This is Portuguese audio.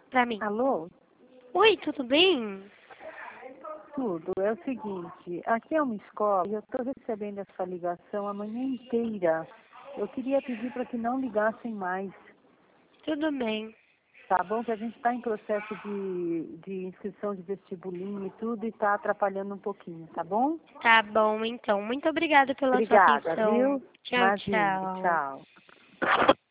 pra mim. Alô? Oi, tudo bem? Tudo. É o seguinte, aqui é uma escola e eu estou recebendo essa ligação a manhã inteira. Eu queria pedir para que não ligassem mais, Tudo bem. tá bom? Que a gente está em processo de inscrição de vestibulinho e tudo e está atrapalhando um pouquinho, tá bom? Tá bom, então. Muito obrigada pela sua Obrigada, atenção. viu? Tchau, Imagine, tchau. tchau.